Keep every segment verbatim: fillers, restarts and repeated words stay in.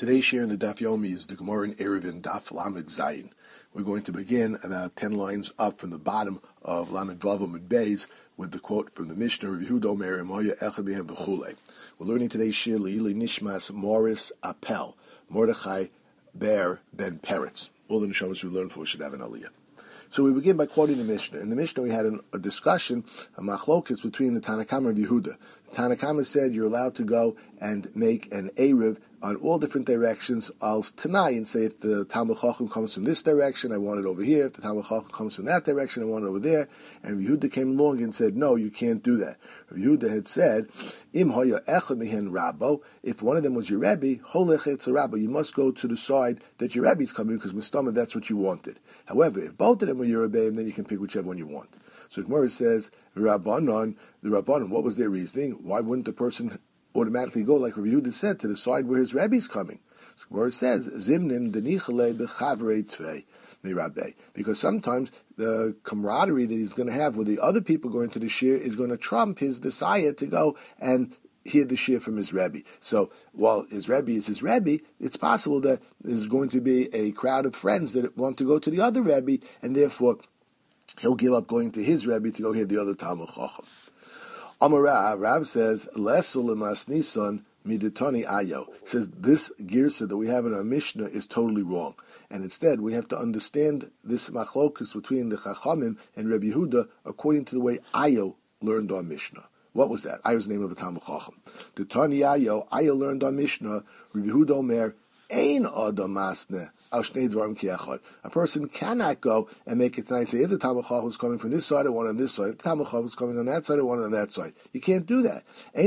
Today's share in the Daf Yomi is the Gemara in Eruvin Daf Lamed Zayin. We're going to begin about ten lines up from the bottom of Lamed Vav Amud Beis with the quote from the Mishnah, Rav Yehuda Omer Emoya Echad Behem V'chulei. We're learning today's shir Leili Nishmas Morris Apel, Mordechai Ber Ben Peretz. All the neshamas we learned for should have an aliyah. So we begin by quoting the Mishnah. In the Mishnah, we had an, a discussion, a machlokes between the Tanna Kama and Yehuda. The Tanna Kama said you're allowed to go and make an Erev on all different directions als Tanai, and say if the Talmud Chacham comes from this direction, I want it over here. If the Talmud Chacham comes from that direction, I want it over there. And Yehuda came along and said, no, you can't do that. Yehuda had said, Im hoya echad mihen rabbo, if one of them was your Rebbe, holech etz rabbo, you must go to the side that your Rebbe's coming, because Mistama, that's what you wanted. However, if both of them were your Rebbe, then you can pick whichever one you want. So Gemara says, Rabbanon, the Rabbanon, what was their reasoning? Why wouldn't the person automatically go, like Rabbi Yehuda said, to the side where his Rebbe's coming? So Gemara says, Zimnim denichale bechavrei tvei mirabbe, because sometimes the camaraderie that he's going to have with the other people going to the shir is going to trump his desire to go and hear the shir from his Rebbe. So while his Rebbe is his Rebbe, it's possible that there's going to be a crowd of friends that want to go to the other Rebbe, and therefore he'll give up going to his Rebbe to go hear the other Talmud Chacham. Amar Rav, Rav says, Lesul lemas nisan miditani ayo. Says this girsa that we have in our Mishnah is totally wrong. And instead, we have to understand this machlokus between the Chachamim and Rabbi Yehuda according to the way Ayo learned our Mishnah. What was that? Ayo's name of a Talmud Chacham. The Tani Ayo, Ayo learned our Mishnah, Rabbi Yehuda Omer, Ein Adam Masne. A person cannot go and make it tonight. Say, if the Talmud Chacham is coming from this side, I want on this side. If the Talmud Chacham is coming on that side, I want on that side. You can't do that.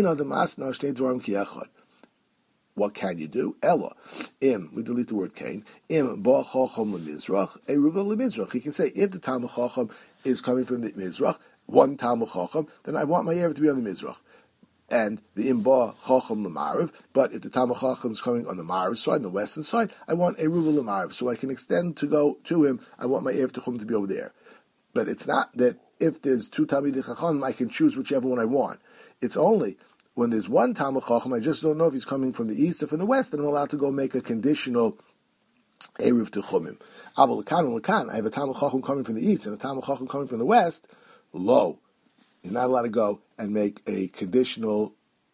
What can you do? Ella, im. We delete the word kain. Im ba chacham lemizrach, a ruva lemizrach. He can say, if the Talmud Chacham is coming from the mizrach, one Talmud Chacham, then I want my erev to be on the mizrach. And the imba chacham l'marav, but if the Talmud Chacham is coming on the marav side, on the western side, I want a ruva l'marav, so I can extend to go to him. I want my erev techum to be over there. But it's not that if there's two Talmidei Chacham, I can choose whichever one I want. It's only when there's one Talmud Chacham, I just don't know if he's coming from the east or from the west, and I'm allowed to go make a conditional erev techumim. Aval l'kan l'kan, I have a Talmud Chacham coming from the east and a Talmud Chacham coming from the west. Lo. You're not allowed to go and make a conditional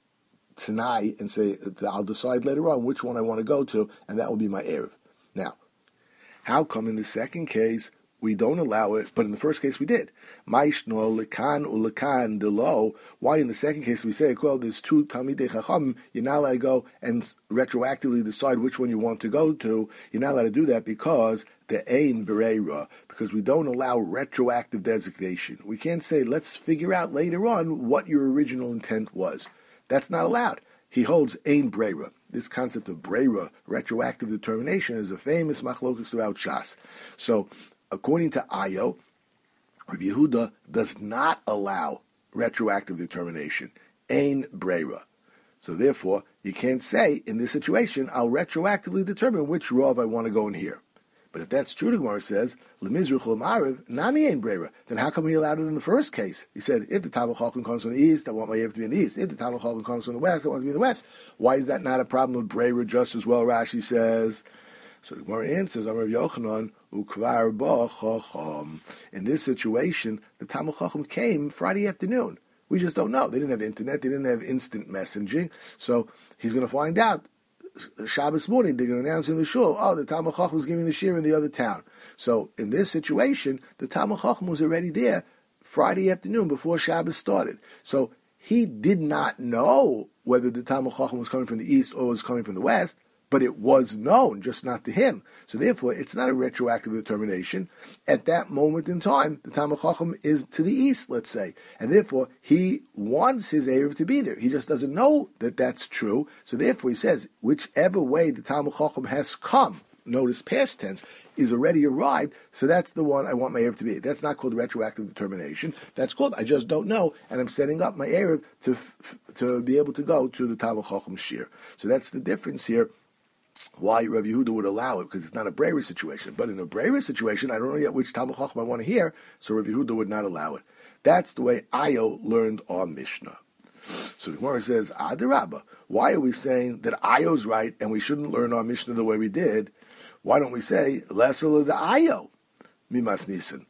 Tanai and say, I'll decide later on which one I want to go to, and that will be my Erev. Now, how come in the second case we don't allow it, but in the first case we did? Maishno lekan ulekan delo. Why in the second case we say, well, there's two Talmidei Chacham, you're not allowed to go and retroactively decide which one you want to go to. You're not allowed to do that because the ein bereira, because we don't allow retroactive designation. We can't say, let's figure out later on what your original intent was. That's not allowed. He holds ein breira. This concept of breira, retroactive determination, is a famous machlokus throughout Shas. So, according to Ayo, Rabbi Yehuda does not allow retroactive determination. Ein breira. So therefore, you can't say, in this situation, I'll retroactively determine which Rav I want to go and hear. But if that's true, the Gemara says, Lemizruch l'marav, nami ein breira. Then how come he allowed it in the first case? He said, if the Talmud Chacham comes from the east, I want my erev to be in the east. If the Talmud Chacham comes from the west, I want it to be in the west. Why is that not a problem with breira just as well? Rashi says. So the Gemara answers, Amar Yochanan, ukvar ba chacham. In this situation, the Talmud Chacham came Friday afternoon. We just don't know. They didn't have internet. They didn't have instant messaging. So he's going to find out. Shabbos morning, they're going to announce in the shul, oh, the Talmud Chacham was giving the shir in the other town. So in this situation, the Talmud Chacham was already there Friday afternoon before Shabbos started. So he did not know whether the Talmud Chacham was coming from the east or was coming from the west, but it was known, just not to him. So therefore, it's not a retroactive determination. At that moment in time, the Talmud Chacham is to the east, let's say, and therefore he wants his Erev to be there. He just doesn't know that that's true. So therefore, he says, whichever way the Talmud Chacham has come, notice past tense, is already arrived, so that's the one I want my Erev to be. That's not called retroactive determination. That's called, I just don't know, and I'm setting up my Erev to, to be able to go to the Talmud Chacham shir. So that's the difference here. Why Rabbi Yehuda would allow it, because it's not a Breira situation. But in a Breira situation, I don't know yet which Talmud Chacham I want to hear, so Rabbi Yehuda would not allow it. That's the way Ayo learned our Mishnah. So the Gemara says, Adarabba, why are we saying that Ayo's right and we shouldn't learn our Mishnah the way we did? Why don't we say, Lesel the Ayo, Mimas Nisan?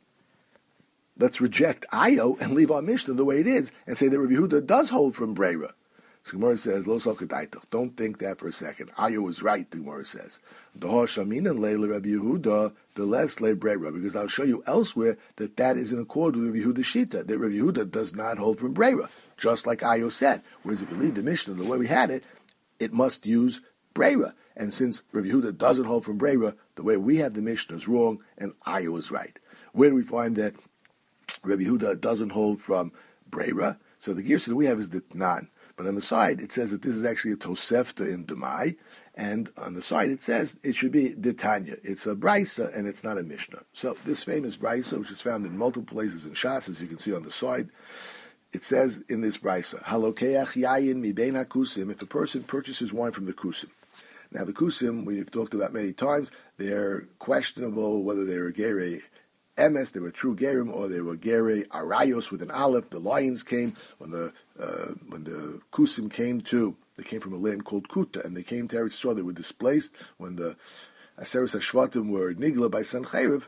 Let's reject Ayo and leave our Mishnah the way it is and say that Rabbi Yehuda does hold from Breira. So Gemara says, Lo Salkadaitach. Don't think that for a second. Ayo is right, the Gemara says. Doha Shaminan Leila Rabbi Yehuda, the less Le Breira. Because I'll show you elsewhere that that is in accord with Rabbi Yehuda's Shita, that Rabbi Yehuda does not hold from Breira, just like Ayo said. Whereas if you leave the Mishnah the way we had it, it must use Breira. And since Rabbi Yehuda doesn't hold from Breira, the way we have the Mishnah is wrong, and Ayo is right. Where do we find that Rabbi Yehuda doesn't hold from Breira? So the Girsa that we have is the Tnan. But on the side, it says that this is actually a Tosefta in Demai, and on the side it says it should be Ditanya. It's a Brisa, and it's not a Mishnah. So this famous Brisa, which is found in multiple places in Shas, as you can see on the side, it says in this Brisa, Halokeach yayin mi bein hakusim, if a person purchases wine from the kusim. Now the kusim, we've talked about many times, they're questionable whether they're Gerei Emes, they were true Gerim, or they were Gerei Arayos with an Aleph. The lions came when the uh, when the Kusim came to, they came from a land called Kuta, and they came to Eretz Yisrael. They were displaced when the Aseres HaShvatim were Nigla by Sancheriv.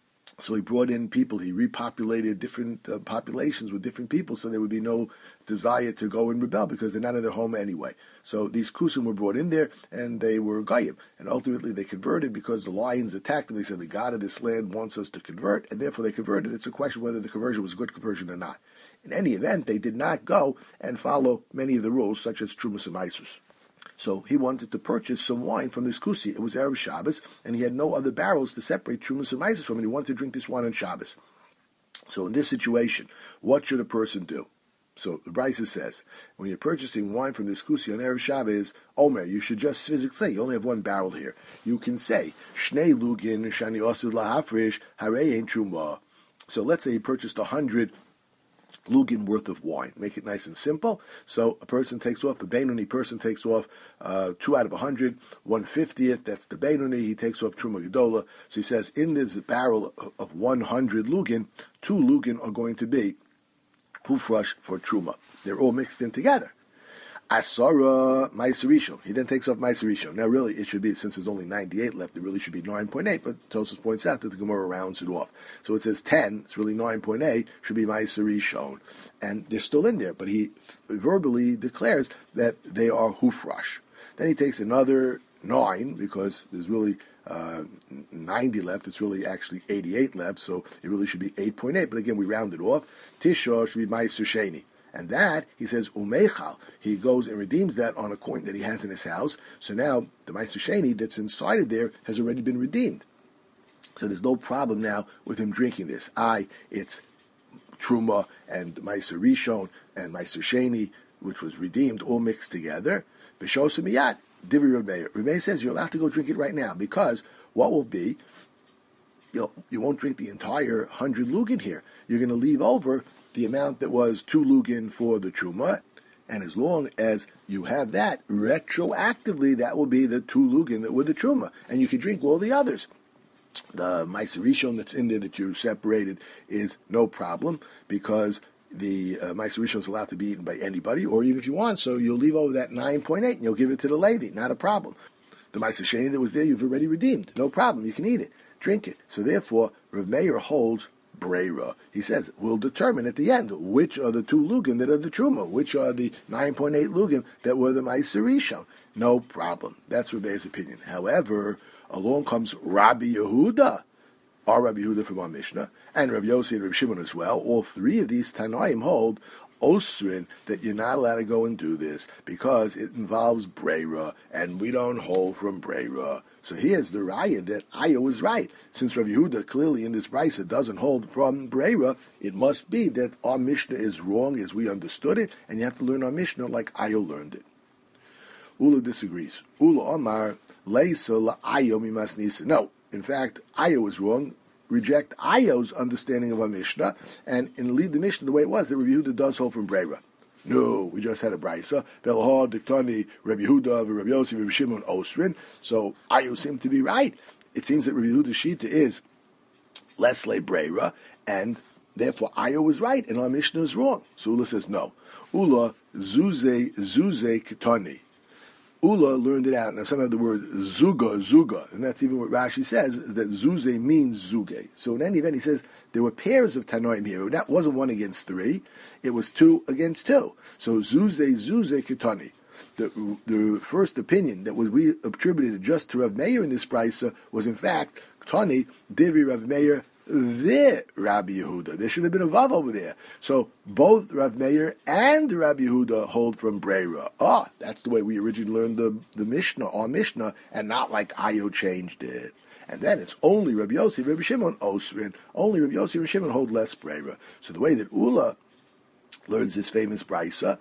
So he brought in people, he repopulated different uh, populations with different people, so there would be no desire to go and rebel because they're not in their home anyway. So these Kusim were brought in there, and they were Goyim. And ultimately they converted because the lions attacked them. They said, the God of this land wants us to convert, and therefore they converted. It's a question whether the conversion was a good conversion or not. In any event, they did not go and follow many of the rules, such as Trumas and Maisus. So he wanted to purchase some wine from this kusi. It was Erev Shabbos, and he had no other barrels to separate Trumas and Maisus from, and he wanted to drink this wine on Shabbos. So in this situation, what should a person do? So the Brisa says, when you're purchasing wine from this kusi on Erev Shabbos, Omer, you should just physically say, you only have one barrel here. You can say, Shnei Lugin, Shani Osud Lahafrish, Harei Ein Truma. So let's say he purchased a hundred Lugin worth of wine. Make it nice and simple. So a person takes off, the Beinoni person takes off uh, two out of a hundred, one fiftieth, that's the Beinoni, he takes off Truma Gedola. So he says, in this barrel of, of one hundred Lugin, two Lugin are going to be Hufresh for Truma. They're all mixed in together. Asara Maiserishon. He then takes off Maiserishon. Now really it should be, since there's only ninety-eight left, it really should be nine point eight, but Tosfos points out that the Gemara rounds it off. So it says ten, it's really nine point eight, should be Maiserishon. And they're still in there, but he verbally declares that they are Hufresh. Then he takes another nine, because there's really uh, ninety left, it's really actually eighty-eight left, so it really should be eight point eight, but again we round it off. Tisha should be Maiser Sheni. And that, he says, umeichal. He goes and redeems that on a coin that he has in his house. So now, the Maiser Sheni that's inside of there has already been redeemed. So there's no problem now with him drinking this. I, it's Truma and Maiser Rishon and Maiser Sheni, which was redeemed, all mixed together. B'shos miyat, Divi Rebbeir. Rebbeir says you're allowed to go drink it right now, because what will be, you you won't drink the entire hundred lugin here. You're going to leave over the amount that was two lugin for the truma, and as long as you have that, retroactively, that will be the two lugin that were the truma, and you can drink all the others. The Maiser Rishon that's in there that you separated is no problem, because the uh, Maiser Rishon is allowed to be eaten by anybody, or even if you want, so you'll leave over that nine point eight, and you'll give it to the Levi, not a problem. The Maiser Sheni that was there, you've already redeemed, no problem, you can eat it, drink it. So therefore, Rav Meir holds Breira. He says, we'll determine at the end which are the two lugin that are the truma, which are the nine point eight lugin that were the Maiser Rishon. No problem. That's Rebbe's opinion. However, along comes Rabbi Yehuda, our Rabbi Yehuda from our Mishnah, and Rabbi Yossi and Rabbi Shimon as well. All three of these Tanaim hold Osrin, that you're not allowed to go and do this because it involves Breira, and we don't hold from Breira. So here's the raya that Ayo is right. Since Rabbi Yehuda clearly in this brisa doesn't hold from Breira, it must be that our Mishnah is wrong as we understood it, and you have to learn our Mishnah like Ayo learned it. Ula disagrees. Ula Omar Leisa la Ayo mimas nisa. No, in fact, Ayo is wrong. Reject Ayo's understanding of our Mishnah, and, and leave the Mishnah the way it was, that Rabbi Yehuda does hold from Breira. No, we just had a brisa. Velha diktani Rabbi Yehuda, Rabbi Yossi, Rabbi Shimon Osrin. So Ayo seemed to be right. It seems that Rabbi Yehuda's shita is less le Breira, and therefore Ayo was right, and our Mishnah is wrong. So Ula says no. Ula Zuze Zuze Ketani. Ula learned it out. Now some have the word zuga, zuga, and that's even what Rashi says, that zuze means zuge. So in any event, he says there were pairs of Tanoim here. That wasn't one against three, it was two against two. So zuze, zuze, ketani. The, the first opinion that was we attributed just to Rav Meir in this brisa was in fact, Ketani, Divri Rav Meir, the Rabbi Yehuda. There should have been a vav over there. So both Rav Meir and Rabbi Yehuda hold from Breira. Ah, oh, that's the way we originally learned the, the Mishnah, our Mishnah, and not like Ayo changed it. And then it's only Rabbi Yossi, Rabbi Shimon, Osrin. Only Rabbi Yossi, Rabbi Shimon hold less Breira. So the way that Ula learns this famous brisa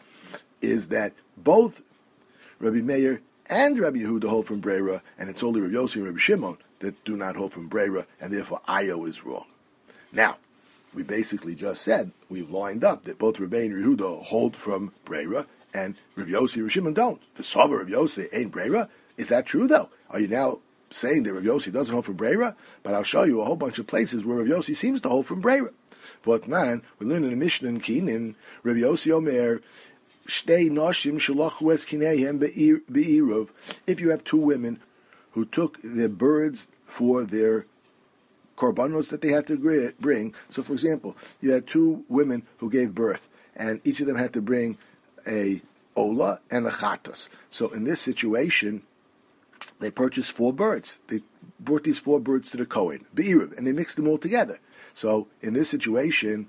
is that both Rabbi Meir and Rabbi Yehuda hold from Breira, and it's only Rabbi Yossi and Rabbi Shimon that do not hold from Breira, and therefore Ayo is wrong. Now, we basically just said, we've lined up that both Rabbi and Yehuda hold from Breira, and Rabbi Yossi and Rabbi Shimon don't. The Sava Rabbi Yossi ain't Breira. Is that true, though? Are you now saying that Rabbi Yossi doesn't hold from Breira? But I'll show you a whole bunch of places where Rabbi Yossi seems to hold from Breira. But man, we learn in the Mishnah in Kinin, Rabbi Yossi Omer, Shtei Noshim Shalachu Es Kineihem Be'iruv. If you have two women who took their birds for their korbanos that they had to bring. So, for example, you had two women who gave birth, and each of them had to bring a ola and a chatos. So, in this situation, they purchased four birds. They brought these four birds to the Kohen, be'iruv, and they mixed them all together. So, in this situation,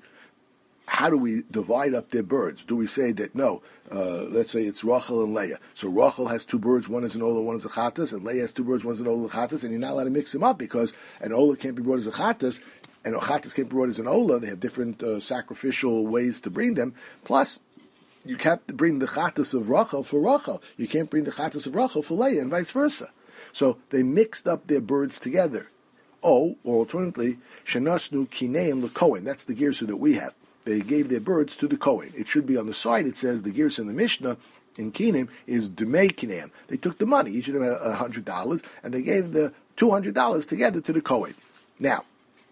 how do we divide up their birds? Do we say that, no, uh, let's say it's Rachel and Leah. So Rachel has two birds, one is an Ola, one is a Chatas, and Leah has two birds, one is an Ola, Chatas, and you're not allowed to mix them up because an Ola can't be brought as a Chatas, and a Chatas can't be brought as an Ola. They have different uh, sacrificial ways to bring them. Plus, you can't bring the Chatas of Rachel for Rachel. You can't bring the Chatas of Rachel for Leah, and vice versa. So they mixed up their birds together. Oh, or alternatively, Shanasnu Kineim LeKohen. That's the Girsa that we have. They gave their birds to the Kohen. It should be on the side. It says the Girsa in the Mishnah in Kinim is Dumei Kineim. They took the money. Each of them had a hundred dollars, and they gave the two hundred dollars together to the Kohen. Now,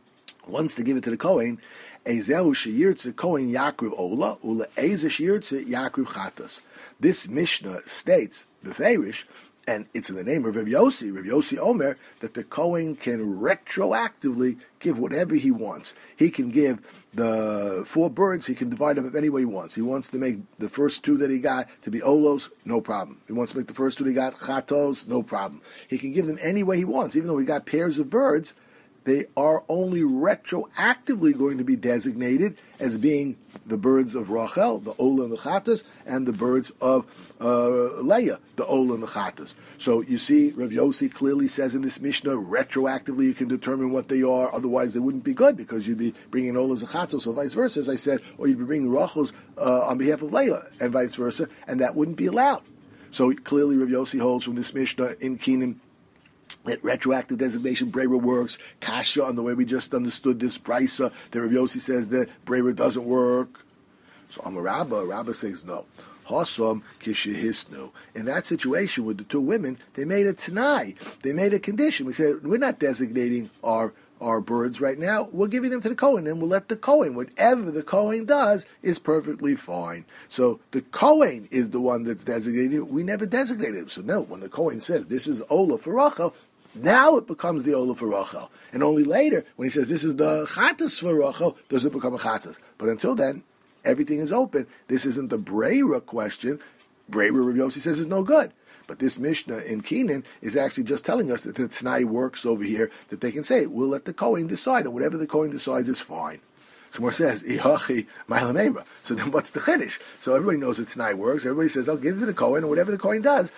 once they give it to the Kohen, Ezehu Sheyirtze Kohen Yakriv Ola Ula Eze Sheyirtze Yakriv Chatas. This Mishnah states beferish, and it's in the name of Rav Yossi, Rav Yossi Omer, that the Kohen can retroactively give whatever he wants. He can give the four birds, he can divide them up any way he wants. He wants to make the first two that he got to be Olos, no problem. He wants to make the first two that he got Chatos, no problem. He can give them any way he wants. Even though we got pairs of birds, they are only retroactively going to be designated as being the birds of Rachel, the Ola and the Chatas, and the birds of uh, Leah, the Ola and the Chatas. So you see, Rav Yossi clearly says in this Mishnah, retroactively you can determine what they are, otherwise they wouldn't be good, because you'd be bringing Olas and Chatos, or vice versa, as I said, or you'd be bringing Rachels uh, on behalf of Leah, and vice versa, and that wouldn't be allowed. So clearly Rav Yossi holds from this Mishnah in Kenan that retroactive designation Breira works. Kasha, on the way we just understood this brisa, that Rav Yossi says that Breira doesn't work. So Amar Rabba, Rabba says no. Hasam kishehisnu. In that situation with the two women, they made a tanai. They made a condition. We said, we're not designating our our birds right now. We're giving them to the Kohen, and we'll let the Kohen, whatever the Kohen does, is perfectly fine. So the Kohen is the one that's designated. We never designated him. So no, when the Kohen says this is Ola for Rachel, now it becomes the Ola for Rachel. And only later, when he says this is the Chatas for Rachel, does it become a Chatas. But until then, everything is open. This isn't the Breira question. Breira, Rav Yossi says, is no good. But this Mishnah in Kenan is actually just telling us that the Tanai works over here, that they can say, we'll let the Kohen decide, and whatever the Kohen decides is fine. Shmuel says, Ihachi Ma'alamemra. So then what's the Chiddush? So everybody knows that Tanai works. Everybody says, I'll give it to the Kohen, and whatever the Kohen does,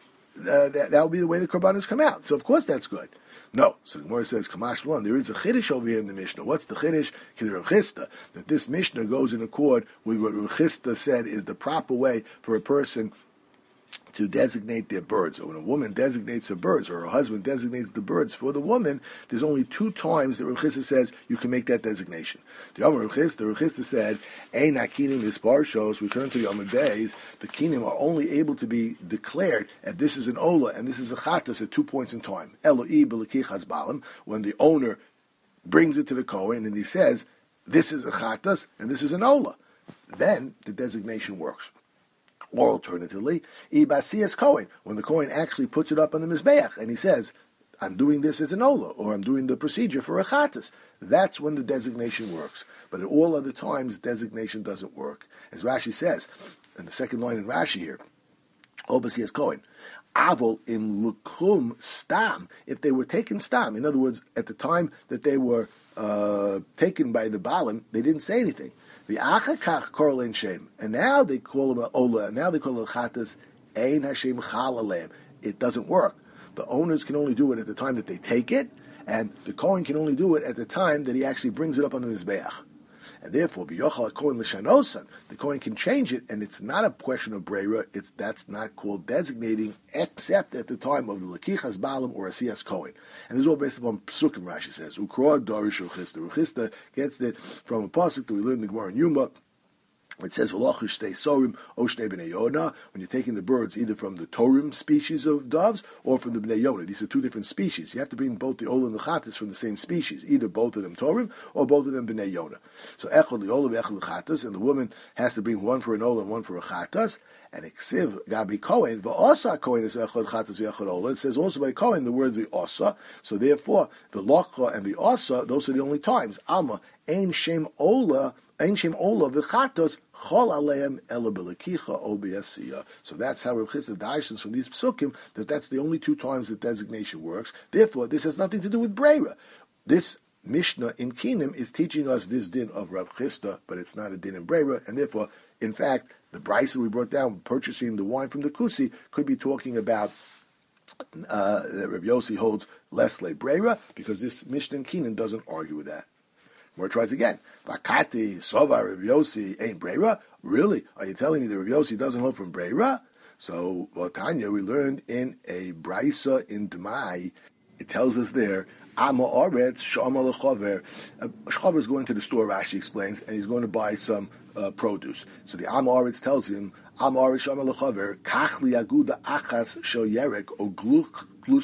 uh, that will be the way the Korbanos come out. So of course that's good. No. So the Gemara says, Kamash one, there is a Chiddush over here in the Mishnah. What's the Chiddush? Rav Chisda, that this Mishnah goes in accord with what Rav Chisda said is the proper way for a person to designate their birds. So when a woman designates her birds, or her husband designates the birds for the woman, there's only two times that Rav Chisda says you can make that designation. The Yom Rav Chisda, Rav Chisda said, Ein hakinim isparshos, return to the Yom days, the kinim are only able to be declared, and this is an Ola, and this is a Chatas at two points in time. Eloi b'lekichas balam, when the owner brings it to the Kohen, and he says, this is a Chatas, and this is an Ola. Then the designation works. Or alternatively, Ibasiyas Kohen, when the Kohen actually puts it up on the Mizbeach and he says, I'm doing this as an Ola, or I'm doing the procedure for a Chatas. That's when the designation works. But at all other times, designation doesn't work. As Rashi says, in the second line in Rashi here, Obasiyas Kohen, Avol im lukum stam, if they were taken stam, in other words, at the time that they were uh, taken by the Baalim, they didn't say anything. The achakach korlein shem, and now they call him a ola. Now they call it chatas. Ein Hashem chalalem. It doesn't work. The owners can only do it at the time that they take it, and the kohen can only do it at the time that he actually brings it up on the mizbeach. And therefore, b'yochal kohen l'shanosan, the kohen can change it, and it's not a question of breira. It's that's not called designating, except at the time of the lekichas balam or asiyas kohen. And this is all based upon psukim. Rashi says, "Ukroa darish uchista." Uchista gets it from a pasuk that we learned in the Gemara in Yuma. It says, "V'lochish stei sorim oshnei b'nei Yonah." When you're taking the birds either from the Torim species of doves or from the b'nei Yonah, these are two different species. You have to bring both the Ola and the Chatas from the same species, either both of them Torim or both of them b'nei Yonah. So echad the Ola v'echad l'Chatas, and the woman has to bring one for an Ola and one for a Chatas. And eksiv gabi Kohen v'osa Kohen is echad Chatas v'echad Ola. It says also by Kohen the word v'osa. So therefore, the locha and v'osa, those are the only times. Alma ein shem Ola. Ein shem Ola v'chatos chol aleim ela b'lekicha o b'yasiyah. So that's how Rav Chisda daishens from these psukim, that that's the only two times that designation works. Therefore, this has nothing to do with breira. This Mishnah in Kinim is teaching us this din of Rav Chisda, but it's not a din in breira, and therefore, in fact, the brisa we brought down, purchasing the wine from the Kusi, could be talking about uh, that Rav Yossi holds less le breira, because this Mishnah in Kinim doesn't argue with that. More tries again. Vakati Sova Rav Yossi ain't breira. Really? Are you telling me that Rav Yossi doesn't hold from breira? So, well, Tanya, we learned in a brisa in Demai. It tells us there, Ama Oretz Shama Lechover. Chover is going to the store. Rashi explains, and he's going to buy some uh, produce. So the Ama Oretz tells him, Ama Oretz Shama Lechover Kach li Aguda Achas Shel Yerek O Gluk.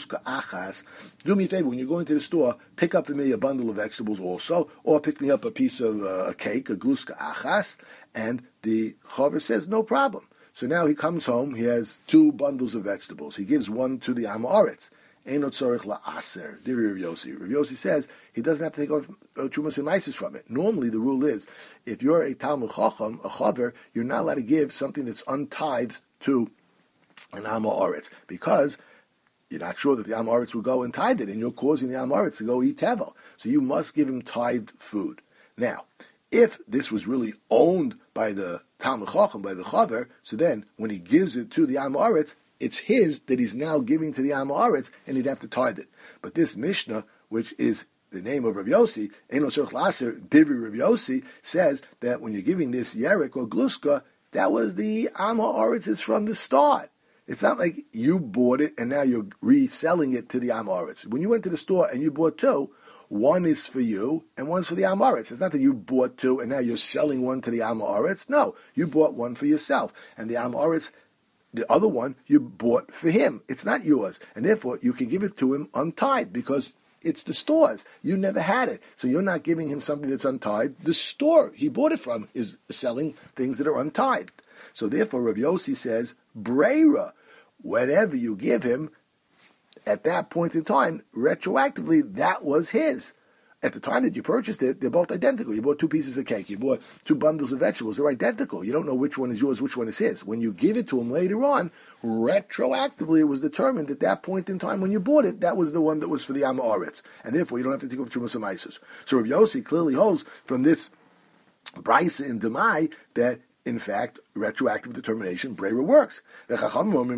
Achas. Do me a favor, when you're going to the store, pick up for me a bundle of vegetables also, or pick me up a piece of uh, a cake, a gluska achas, and the chaver says, no problem. So now he comes home, he has two bundles of vegetables. He gives one to the Am Haaretz. Eino tzorich la'aser. Rav Yossi. Rav Yossi says he doesn't have to take off uh, trumas and maises from it. Normally, the rule is, if you're a Talmud Chacham, a chaver, you're not allowed to give something that's untied to an Am Haaretz, because you're not sure that the Am Haaretz will go and tithe it, and you're causing the Am Haaretz to go eat tevel. So you must give him tithed food. Now, if this was really owned by the Talmud Chacham, by the Chaver, so then when he gives it to the Am Haaretz, it's his that he's now giving to the Am Haaretz, and he'd have to tithe it. But this Mishnah, which is the name of Rav Yossi, Eino Tzorich La'aser, Divri Rav Yossi, says that when you're giving this Yerek or Gluska, that was the Am Haaretz's from the start. It's not like you bought it and now you're reselling it to the Am Haaretz. When you went to the store and you bought two, one is for you and one's for the Am Haaretz. It's not that you bought two and now you're selling one to the Am Haaretz. No, you bought one for yourself. And the Am Haaretz, the other one, you bought for him. It's not yours. And therefore, you can give it to him untied because it's the store's. You never had it. So you're not giving him something that's untied. The store he bought it from is selling things that are untied. So therefore, Rav Yossi says, breira, whatever you give him, at that point in time, retroactively, that was his. At the time that you purchased it, they're both identical. You bought two pieces of cake, you bought two bundles of vegetables, they're identical. You don't know which one is yours, which one is his. When you give it to him later on, retroactively it was determined at that point in time when you bought it, that was the one that was for the Am Haaretz. And therefore, you don't have to take off Trumas and Maisus. So Rav Yossi clearly holds from this brisa in Demai that in fact, retroactive determination, breira works. And the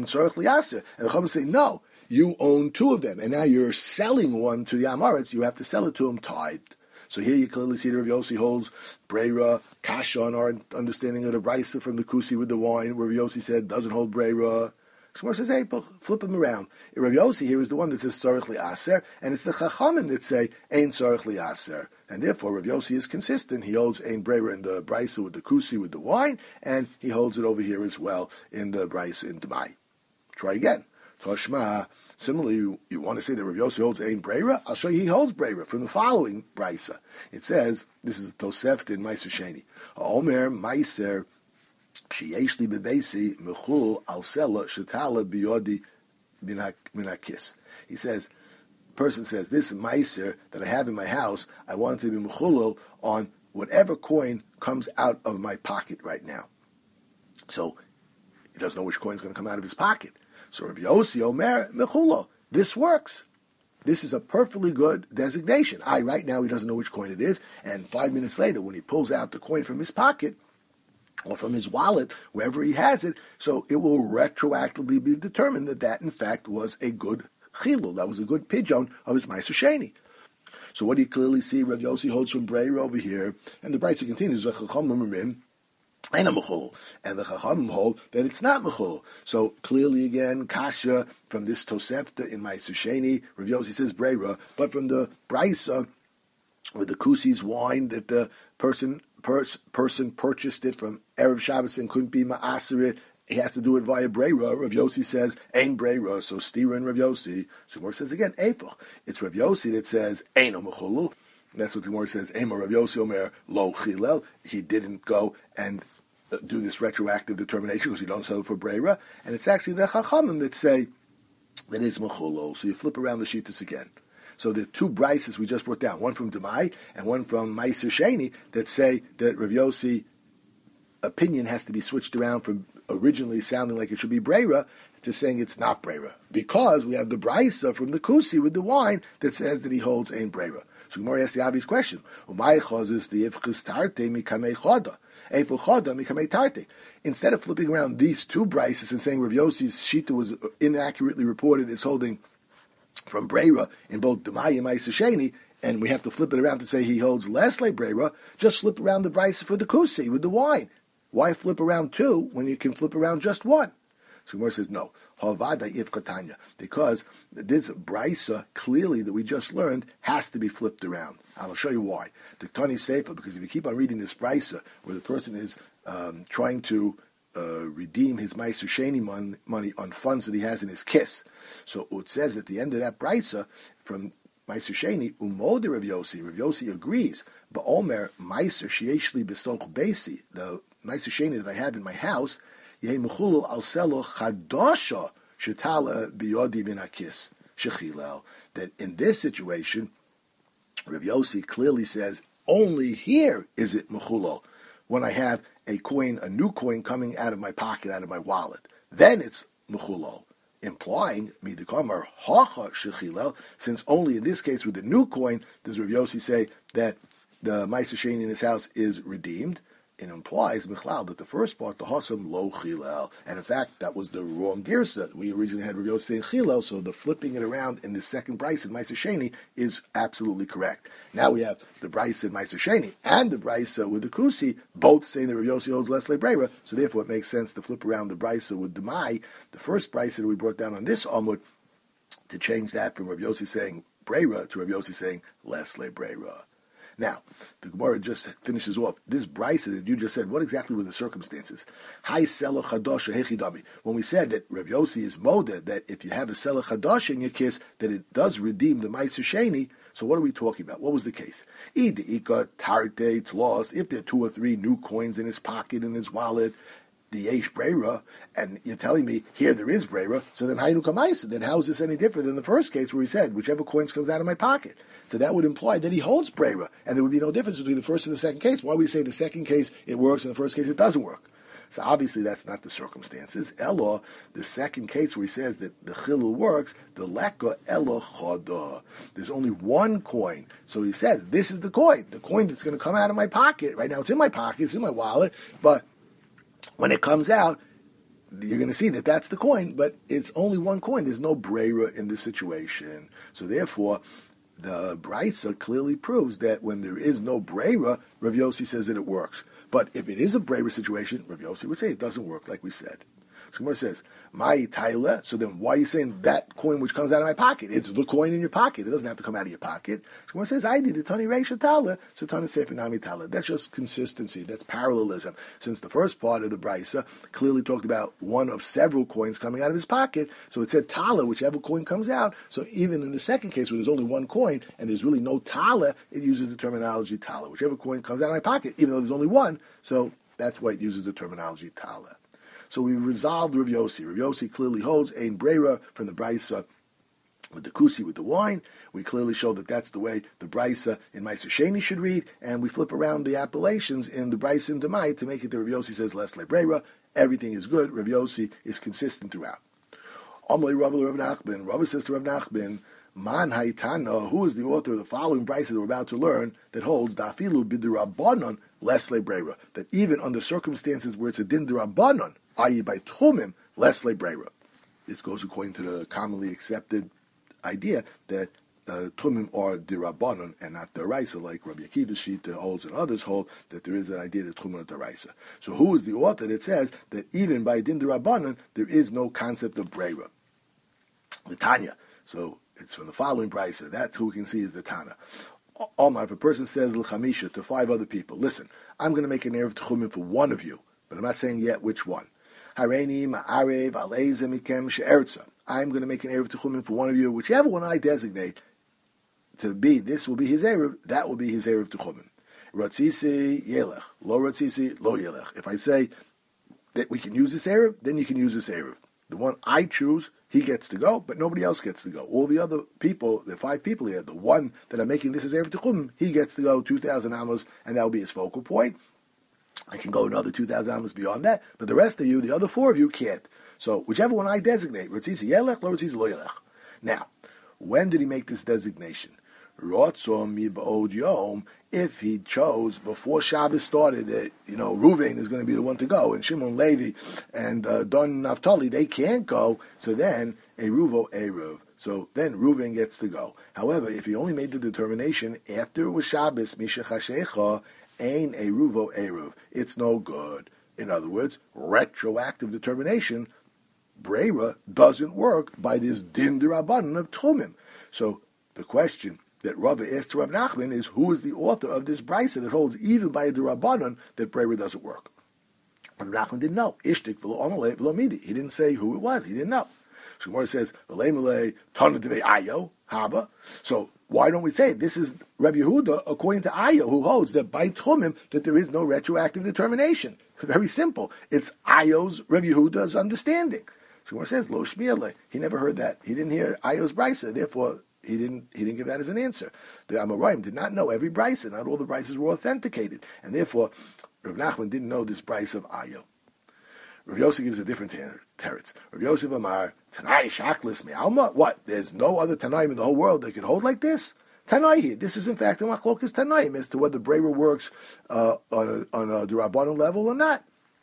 Chacham say, no, you own two of them, and now you're selling one to the Am Haaretz, you have to sell it to him tithed. So here you clearly see that Rav Yossi holds breira, kasha on our understanding of the brisa from the Kusi with the wine. Rav Yossi said doesn't hold breira. Shmuel says, hey, flip him around. Rav Yossi here is the one that says tzarich li'aser, and it's the Chachamim that say ein tzarich li'aser. And therefore, Rav Yossi is consistent. He holds ein breira in the brisa with the kusi with the wine, and he holds it over here as well in the brisa in Demai. Try again. Toshma. Similarly, you, you want to say that Rav Yossi holds ein breira? I'll show you he holds breira from the following brisa. It says, this is Tosefta in Meiser Sheni. Omer Meiser Sheyeshli bebesi mechul al sela shetala biyodi minakis. He says, person says, this meiser that I have in my house, I want it to be mechulel on whatever coin comes out of my pocket right now. So he doesn't know which coin is going to come out of his pocket. So Rav Yossi Omer mechulo. This works. This is a perfectly good designation. I right now he doesn't know which coin it is, and five minutes later when he pulls out the coin from his pocket or from his wallet, wherever he has it, so it will retroactively be determined that that in fact was a good chilul, that was a good pidyon of his Ma'aser Sheni. So what do you clearly see? Rav Yossi holds from Breira over here, and the Brisa continues, and a mechul, and the Chachamim hold that it's not mechul. So clearly, again, kasha from this Tosefta in Ma'aser Sheni, Rav Yossi says breira, but from the Brisa with the Kusi's wine that the person pers, person purchased it from Erev Shabbos and couldn't be ma'aser it, he has to do it via breira. Rav Yossi says ein breira, so stira and Rav Yossi. So Gemara says again eifach. It's Rav Yossi that says ein o mechulu. That's what the Gemara says. Ema Rav Yossi Omer lo chilel. He didn't go and do this retroactive determination because he don't sell it for breira, and it's actually the Chachamim that say that it's mechulol. So you flip around the shittus again. So the two brises we just brought down, one from Demai and one from Ma'aser Sheni, that say that Rav Yossi opinion has to be switched around from originally sounding like it should be breira to saying it's not breira, because we have the brisa from the Kusi with the wine that says that he holds ein breira. So Gemara asks the obvious question: Umay chazes the ifchus tarte mikamei choda. Instead of flipping around these two brises and saying Rav Yossi's shita was inaccurately reported as holding from breira in both Demai and Ma'aser Sheni, and we have to flip it around to say he holds less like breira, just flip around the brisa for the kusi with the wine. Why flip around two when you can flip around just one? So Gemara says no. Havada ifkatanya, because this brisa clearly that we just learned has to be flipped around. I'll show you why. The Tani Sefer, because if you keep on reading this brisa where the person is um, trying to uh, redeem his Ma'aser Sheni mon- money on funds that he has in his kiss, so it says at the end of that brisa from Ma'aser Sheni, Umode Rav Yossi, Rav Yossi agrees, but Omer Ma'aser Shieshli B'Sonch Besi, the Ma'aser Sheni that I have in my house, Yeh Mechulul Al Selo Chadasha Shetala Biyodi Bin Akis Shechilel. That in this situation, Rav Yossi clearly says only here is it mechulol, when I have a coin, a new coin coming out of my pocket, out of my wallet. Then it's mechulol, implying midikamar hacha shechilel. Since only in this case with the new coin does Rav Yossi say that the Ma'aser Sheni in his house is redeemed. It implies Michlal that the first part, the Hasam lo chilel, and in fact that was the wrong girsa. We originally had Rav Yossi saying chilel, so the flipping it around in the second brisa in Ma'aser Sheni is absolutely correct. Now we have the brisa in Ma'aser Sheni and the brisa with the Kusi, both saying that Rav Yossi holds less like breira, so therefore it makes sense to flip around the brisa with Demai, the first brisa that we brought down on this Amud, to change that from Rav Yossi saying breira to Rav Yossi saying less like breira. Now, the Gemara just finishes off this brisa that you just said. What exactly were the circumstances? Hai sela chadasha hechidami. When we said that Rav Yossi is moda, that if you have a sela chadasha in your kiss, that it does redeem the Ma'aser Sheni. So what are we talking about? What was the case? Ida ika tarte lost. If there are two or three new coins in his pocket, in his wallet, the yesh breira, and you're telling me here there is breira, so then haynu kamaisa. Then how is this any different than the first case where he said whichever coins comes out of my pocket? So that would imply that he holds breira, and there would be no difference between the first and the second case. Why would we say the second case it works and the first case it doesn't work? So obviously that's not the circumstances. Elo, the second case where he says that the chilul works, the leka elo choda. There's only one coin. So he says, this is the coin, the coin that's going to come out of my pocket. Right now it's in my pocket, it's in my wallet, but when it comes out, you're going to see that that's the coin, but it's only one coin. There's no breira in the situation. So therefore, the brisa clearly proves that when there is no breira, Rav Yossi says that it works. But if it is a breira situation, Rav Yossi would say it doesn't work, like we said. So Gemara says, "My taila." So then, why are you saying that coin which comes out of my pocket? It's the coin in your pocket. It doesn't have to come out of your pocket. So Gemara says, "I did it Tani Reisha Tala." So Tani Sefer Nami Tala. That's just consistency. That's parallelism. Since the first part of the brisa clearly talked about one of several coins coming out of his pocket, so it said Tala, whichever coin comes out. So even in the second case where there's only one coin and there's really no Tala, it uses the terminology Tala, whichever coin comes out of my pocket, even though there's only one. So That's why it uses the terminology Tala. So we resolved Rav Yossi. Rav Yossi clearly holds Ein Breira from the Brisa with the kusi, with the wine. We clearly show that that's the way the Brisa in Meiser Sheni should read, and we flip around the appellations in the Brisa in Demai to make it that Rav Yossi says Les Lebreira. Everything is good. Rav Yossi is consistent throughout. Amalei Rav Rav Nachman. Rav says to Rav Nachman, Man Haitana, who is the author of the following Brisa that we're about to learn, that holds Dafilu B'Dirabanan Les Lebreira, that even under circumstances where it's a Din Dirabanan, that is by Tchumim, Les Lebreira. This goes according to the commonly accepted idea that uh, Tchumim are Dirabanan and not Deraisa, like Rabbi Akiva's sheet holds and others hold, that there is an idea that Tchumim are Deraisa. So who is the author that says that even by Din Dirabanan, there is no concept of Breira? The Tanya. So it's from the following Brisa. That's who we can see is the Tana. Omar, if a person says l'chamisha to five other people, listen, I'm going to make an erev tchumim for one of you, but I'm not saying yet which one. Hareini ma'arev aleize mikem she'erza. I'm going to make an erev tchumim for one of you, whichever one I designate to be. This will be his erev. That will be his erev tchumim. Ratzisi yelech, lo ratzisi lo yelech. If I say that we can use this erev, then you can use this erev. The one I choose, he gets to go, but nobody else gets to go. All the other people, the five people here, the one that I'm making this as Erev Tchumim, he gets to go two thousand amos, and that will be his focal point. I can go another two thousand amos beyond that, but the rest of you, the other four of you, can't. So whichever one I designate, Ratzisi Yelech, Lo Ratzisi Lo Yelech. Now, when did he make this designation? Rotzom Mib'od Yom, if he chose before Shabbos started that, you know, Reuven is going to be the one to go, and Shimon Levi and uh, Don Naphtali, they can't go, so then a Ruvo Erev. So then Reuven gets to go. However, if he only made the determination after it was Shabbos, Misha Chashecha, Ein a Ruvo Erev, it's no good. In other words, retroactive determination, Breira, doesn't work by this Din D'Rabbanan of Tchumim. So the question that Rava asked to Rav Nachman is, who is the author of this brisa that holds even by a D'Rabbanan that Breira doesn't work? Rav Nachman didn't know. Ishtik v'lo amalei v'lo midi. He didn't say who it was. He didn't know. So Gemara says, v'lei malei tanu devei ayo haba. So why don't we say this is Rabbi Yehuda according to Ayo, who holds that by Tchumim that there is no retroactive determination? It's very simple. It's Ayo's, Rabbi Yehuda's understanding. So Gemara says, lo shmiele. He never heard that. He didn't hear Ayo's brisa. Therefore, He didn't. He didn't give that as an answer. The Amoraim did not know every brisa. Not all the brises were authenticated, and therefore Rav Nachman didn't know this brisa of Ayo. Rav Yosef gives a different teretz. Rav Yosef Amar Tanai Shaklis Me'alma. What? There's no other Tanaim in the whole world that could hold like this. Tanai here. This is in fact a machlokas Tanaim as to whether Breira works uh, on a, on a D'Rabbanan level or not.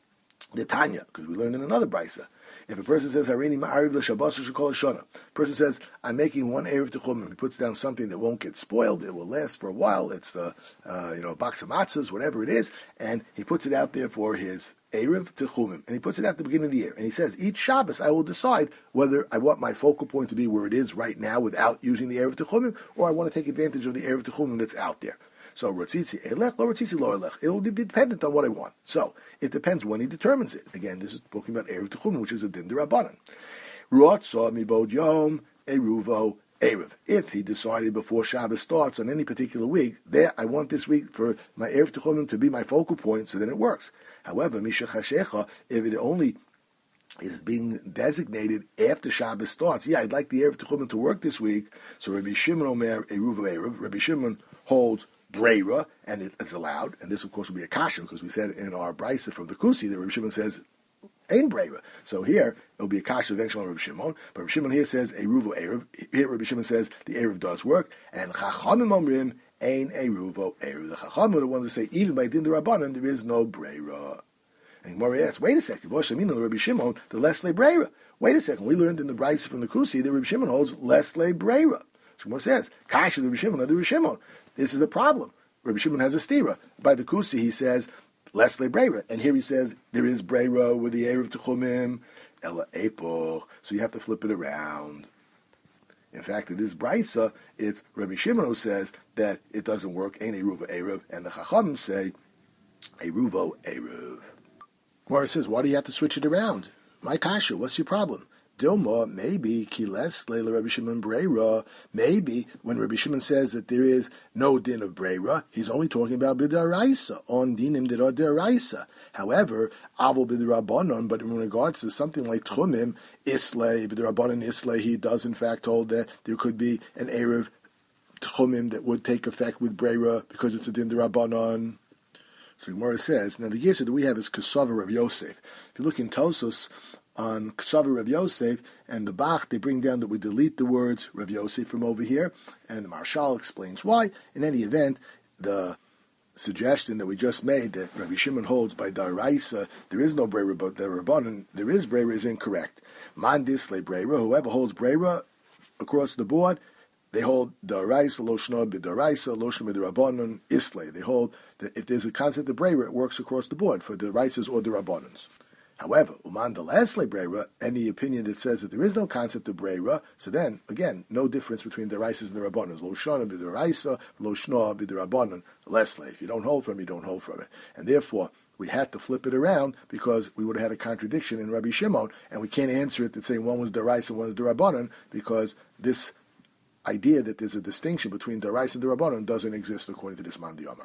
The Tanya, because we learned in another brisa. If a person says, Harini ma'ariv l'shabbos shekol hashana, person says, I'm making one erev tchumim, he puts down something that won't get spoiled, it will last for a while, it's the, uh, you know, box of matzahs, whatever it is, and he puts it out there for his erev tchumim, and he puts it out at the beginning of the year, and he says, each Shabbos I will decide whether I want my focal point to be where it is right now without using the erev tchumim, or I want to take advantage of the erev tchumim that's out there. So, Ratzitzi Elech, lo Ratzitzi lo Elech. It will be dependent on what I want. So, it depends when he determines it. Again, this is talking about Erev Tchumim, which is a Din D'Rabbanan. Rotzah mibod yom, eruvo erev. If he decided before Shabbos starts on any particular week, there, I want this week for my Erev Tchumim to be my focal point, so then it works. However, Misha Chashecha, if it only is being designated after Shabbos starts, yeah, I'd like the Erev Tchumim to work this week, so Rabbi Shimon Omer, eruvo erev, Rabbi Shimon holds Breira, and it is allowed, and this of course will be a kasha, because we said in our brisa from the Kusi that Rabbi Shimon says ain't Breira. So here it will be a kasha eventually on Rabbi Shimon, but Rabbi Shimon here says eruvo erev. Here Rabbi Shimon says the erev does work, and chachamim omrim ain't eruvo erev. The chachamim are the ones that say even by din d'Rabbanan there is no Breira. And Gemara asks, wait a second, Voshamina Rabbi Shimon the lesle Breira. Wait a second, we learned in the brisa from the Kusi that Rabbi Shimon holds lesle Breira. Gemara says, Kasha Rabbi Shimon, not Rabbi Shimon. This is a problem. Rabbi Shimon has a stira. By the Kusi, he says, Leslie Breira. And here he says, there is Breira with the Erev Tchumim, Ella Epoch. So you have to flip it around. In fact, in this Brisa, it's Rabbi Shimon who says that it doesn't work, ain't Eruvo Erev. And the Chachamim say, Eruvo Erev. Gemara says, why do you have to switch it around? My Kasha, what's your problem? Dilma, maybe, Kiles, Leila Rabbi Shimon Breira, maybe when Rabbi Shimon says that there is no din of Breira, he's only talking about Bidaraisa, on dinim that are Daraisa. However, Avol Bidarabanon, but in regards to something like Tchumim, Islay, Bidarabanon Islay, he does in fact hold that there could be an Erev Tchumim that would take effect with Breira because it's a din Darabanon. So Gemara says, now the Yisra that we have is Kesava Rav Yosef. If you look in Tosos, on Kesava Rav Yosef and the Bach, they bring down that we delete the words Rav Yosef from over here, and the Marshal explains why. In any event, the suggestion that we just made that Rabbi Shimon holds by Daraisa, there is no Breira, but the Rabbanon, there is Breira, is incorrect. Man disle Breira, whoever holds Breira across the board, they hold Daraisa, Lo Shno B'Daraisa, Lo Shno B'Drabanon, Islay. They hold that if there's a concept of Breira, it works across the board for the Raisas or the Rabbanons. However, Uman Delasle Breira, any opinion that says that there is no concept of Breira, so then, again, no difference between the Raisas and the Rabbanons. Lo Shno B'Daraisa, Lo Shno B'Drabanon, Lesle. If you don't hold from it, you don't hold from it. And therefore, we had to flip it around because we would have had a contradiction in Rabbi Shimon, and we can't answer it that saying one was Daraisa and one was the Rabbanon, because this idea that there's a distinction between Daraisa and the Rabbanon doesn't exist according to this Man Diyamar.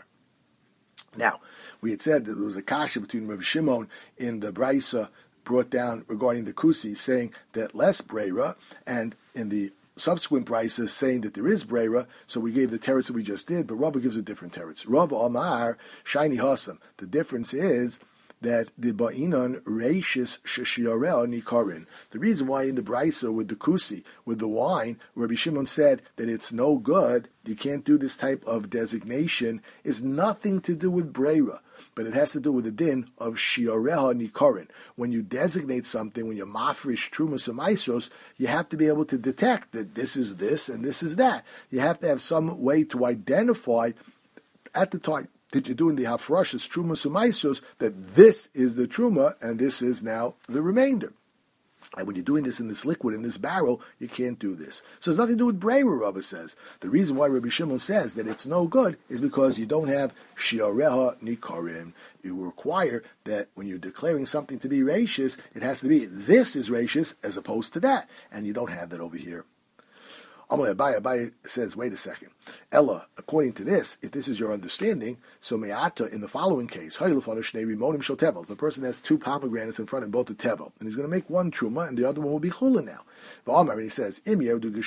Now, we had said that there was a kasha between Rav Shimon in the Braisa brought down regarding the Kusi, saying that less Breira, and in the subsequent Braisa saying that there is Breira, so we gave the teretz that we just did, but Rava gives a different teretz. Rava Amar, Shiny Hasam. The difference is that the ba'inon reishis sheshiarel nikarin. The reason why in the brisa with the kusi, with the wine, Rabbi Shimon said that it's no good, you can't do this type of designation, is nothing to do with breira, but it has to do with the din of shiareha nikarin. When you designate something, when you mafrish trumas and maisros, you have to be able to detect that this is this and this is that. You have to have some way to identify at the time that you're doing the hafrashas, trumas and maisros, that this is the truma and this is now the remainder. And when you're doing this in this liquid, in this barrel, you can't do this. So it's nothing to do with breira, Rava says. The reason why Rabbi Shimon says that it's no good is because you don't have shiareha nikarim. You require that when you're declaring something to be rachis, it has to be this is rachis as opposed to that. And you don't have that over here. Amalei Abaye, Abaye says, wait a second. Ella, according to this, if this is your understanding, so me'ata, in the following case, if a person has two pomegranates in front of both the tevel, and he's going to make one truma, and the other one will be chulin now. And he says, if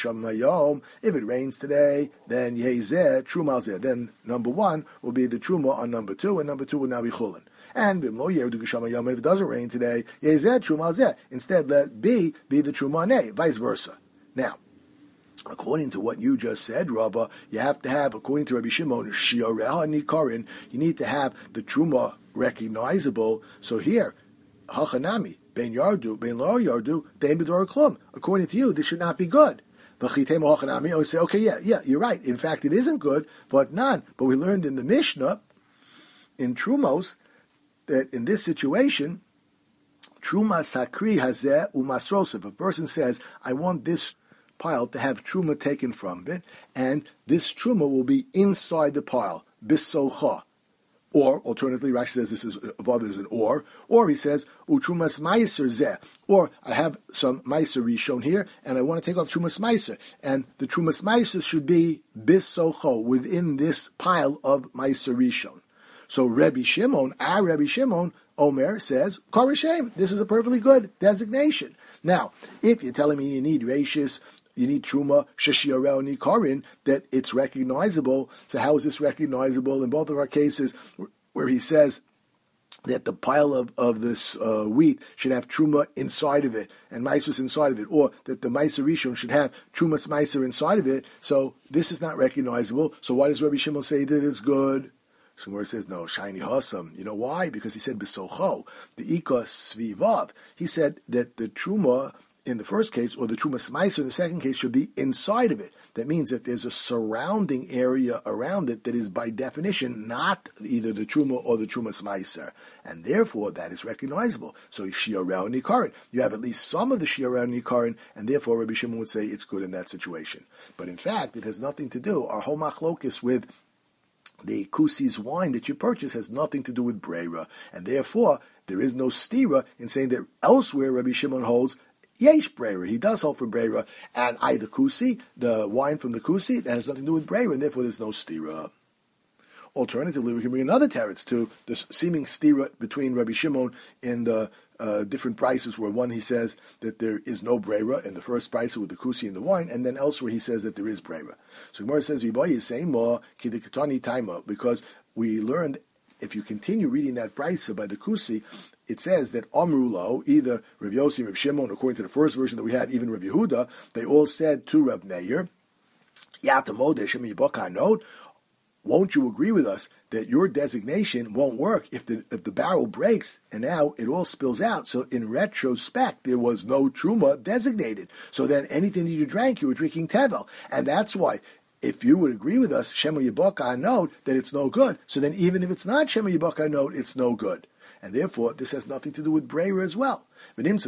it rains today, then yehezeh, truma zeh. Then number one will be the truma on number two, and number two will now be chulin. And if it doesn't rain today, yehezeh, truma zeh. Instead, let B be the truma on A, vice versa. Now, according to what you just said, Rava, you have to have, according to Rabbi Shimon, shiareha nikarin, you need to have the truma recognizable. So here, hachanami, ben yardu, ben lo yardu, ben b'dor klum. According to you, this should not be good. V'chitema hachanami, I would say, okay, yeah, yeah, you're right. In fact, it isn't good, but none. But we learned in the Mishnah, in Trumos, that in this situation, truma sakri hazeh umasrosef. If a person says, I want this pile to have truma taken from it, and this truma will be inside the pile, bisocha. Or, alternatively, Rashi says this is of others an or, or he says, utrumas meiser zeh. Or, I have some meiser rishon here, and I want to take off trumas meiser. And the trumas meiser should be bisocha, within this pile of meiser rishon. So, Rabbi Shimon, our Rabbi Shimon, Omer says, Korashem, this is a perfectly good designation. Now, if you're telling me you need rashis, you need truma, sheshiarel nikarin, that it's recognizable. So how is this recognizable? In both of our cases, where he says that the pile of, of this uh, wheat should have truma inside of it, and meisus inside of it, or that the meiser rishon should have trumas meiser inside of it, so this is not recognizable. So why does Rabbi Shimon say that it's good? So where it says, no, shiny hasam. You know why? Because he said, besocho, the ika svivav. He said that the truma in the first case, or the trumas meiser in the second case, should be inside of it. That means that there's a surrounding area around it that is by definition not either the truma or the trumas meiser, and therefore that is recognizable. So shiarel nikarin, you have at least some of the shiarel nikarin, and therefore Rabbi Shimon would say it's good in that situation. But in fact, it has nothing to do. Our whole machlokis with the kusi's wine that you purchase has nothing to do with breira, and therefore there is no stira in saying that elsewhere Rabbi Shimon holds yesh breira. He does hold from breira, and I the kusi, the wine from the kusi, that has nothing to do with breira, and therefore there's no stira. Alternatively, we can bring another teretz to the seeming stira between Rabbi Shimon in the uh, different prices, where one he says that there is no breira in the first price with the kusi and the wine, and then elsewhere he says that there is breira. So Gemara says, "Yiboy is saying more kidikatani taima," because we learned if you continue reading that brisa by the kusi, it says that Amrulo, either Rav Yossi, Rav Shimon, according to the first version that we had, even Rav Yehuda, they all said to Rav Meir, Yatamode Shem Yibaka note. Won't you agree with us that your designation won't work if the if the barrel breaks and now it all spills out? So in retrospect, there was no truma designated. So then anything that you drank, you were drinking tevel, and that's why. If you would agree with us, Shema Yibaka note that it's no good. So then even if it's not Shema Yibaka note, it's no good, and therefore this has nothing to do with breira as well. Because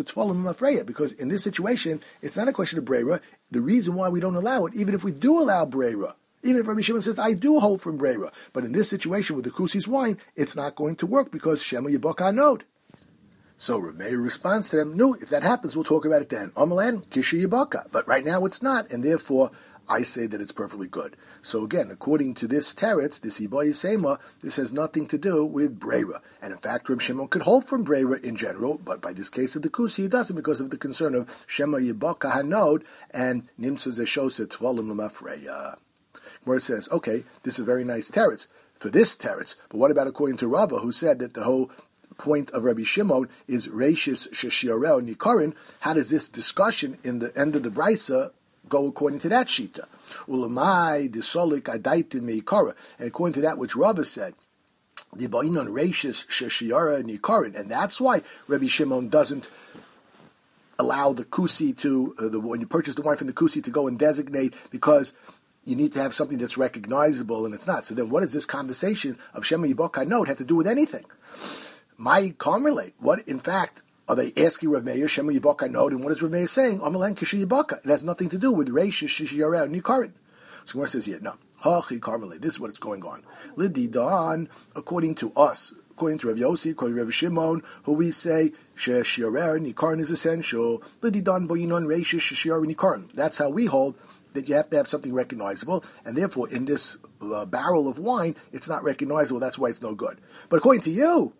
in this situation, it's not a question of breira. The reason why we don't allow it, even if we do allow breira. Even if Rabbi Shimon says, I do hold from breira. But in this situation with the kusi's wine, it's not going to work because Shema Yibaka nod. So Rabbi Meir responds to them, no, if that happens, we'll talk about it then. Amalan, Kisha Yibaka. But right now it's not, and therefore I say that it's perfectly good. So again, according to this teretz, this Iboy Sema, this has nothing to do with breira. And in fact, Rabbi Shimon could hold from breira in general, but by this case of the kusi, he doesn't because of the concern of Shema Yibaka Hanod and Nimtzu Zeshoset Tvolim Lamafreya. Where it says, okay, this is a very nice teretz for this teretz, but what about according to Rava, who said that the whole point of Rabbi Shimon is Reishis Sheshiarel Nikarin? How does this discussion in the end of the brisa go according to that shita? Ulamai disolik adaitin meikara, and according to that which Rava said, the Ba'inon Reishis Sheshiara Nikarin, and that's why Rabbi Shimon doesn't allow the kusi to uh, the when you purchase the wine from the kusi to go and designate because you need to have something that's recognizable, and it's not. So then what does this conversation of Shema Yibaka note have to do with anything? My can't relate. What, in fact, are they asking Rav Meir, Shema Yibaka note, and what is Rav Meir saying? Amalan Kisha Yibaka. It has nothing to do with Reish Shishiyareh and Nikarin. So Gemara says here, no. Hachi Carmelite. This is what is going on. Lididan, according to us, according to Rav Yossi, according to Rav Shimon, who we say, Shishiyareh Nikarin is essential. Lididan Boyinon Reish Shishiyareh Nikarin. That's how we hold that you have to have something recognizable, and therefore in this uh, barrel of wine, it's not recognizable, that's why it's no good. But according to you,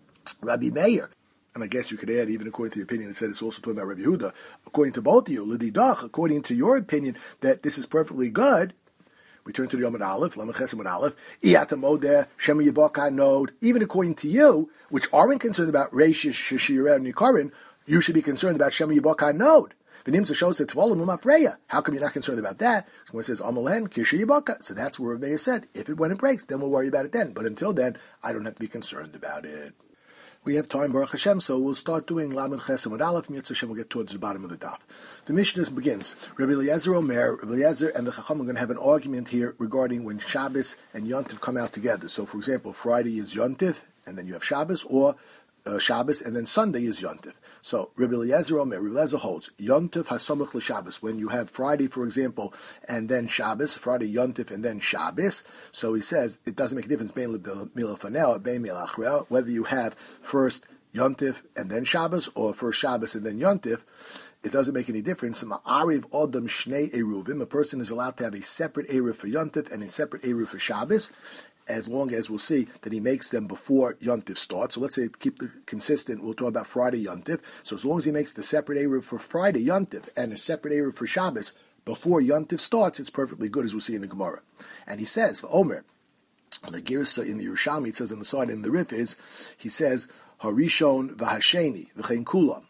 Rabbi Meir, and I guess you could add, even according to the opinion, it said it's also talking about Rabbi Yehuda, according to both of you, Lididach, according to your opinion, that this is perfectly good, we turn to the Yom Aleph, Lamed Chesed Aleph, Iyatamodeh, Shema Yibaka Nod, even according to you, which aren't concerned about Reishish, Shishireh, and Nikarin, you should be concerned about Shema Yibaka Nod. The Nimsa shows that Tvolim Lumafreya. How come you're not concerned about that? When it says Amalen Kisha Yibaka, so that's where Rebbeinu said, if it when it breaks, then we'll worry about it then. But until then, I don't have to be concerned about it. We have time, Baruch Hashem, so we'll start doing Lamed Chesed with Aleph. Mitzvah Hashem will get towards the bottom of the daf. The Mishnah begins. Rabbi Eliezer Omer, Rabbi Eliezer and the Chacham are going to have an argument here regarding when Shabbos and Yontif come out together. So, for example, Friday is Yontif, and then you have Shabbos, or Uh, Shabbos, and then Sunday is Yontif. So Rabbi Eliezer Omer, Rabbi Eliezer holds Yontif hasamach l'Shabbos. When you have Friday, for example, and then Shabbos, Friday Yontif and then Shabbos. So he says it doesn't make a difference bein milafanel, bein milachrel, whether you have first Yontif and then Shabbos or first Shabbos and then Yontif. It doesn't make any difference. Ma'ariv odam shnei eruvim. A person is allowed to have a separate eruv for Yontif and a separate eruv for Shabbos, as long as we'll see that he makes them before Yontif starts. So let's say, keep the consistent, we'll talk about Friday Yontif. So as long as he makes the separate Eruv for Friday Yontif and a separate Eruv for Shabbos before Yontif starts, it's perfectly good, as we'll see in the Gemara. And he says, for Omer, the Girsa in the Yerushalmi, it says on the side in the Rif is, he says, Harishon v'hasheni v'chein kulam.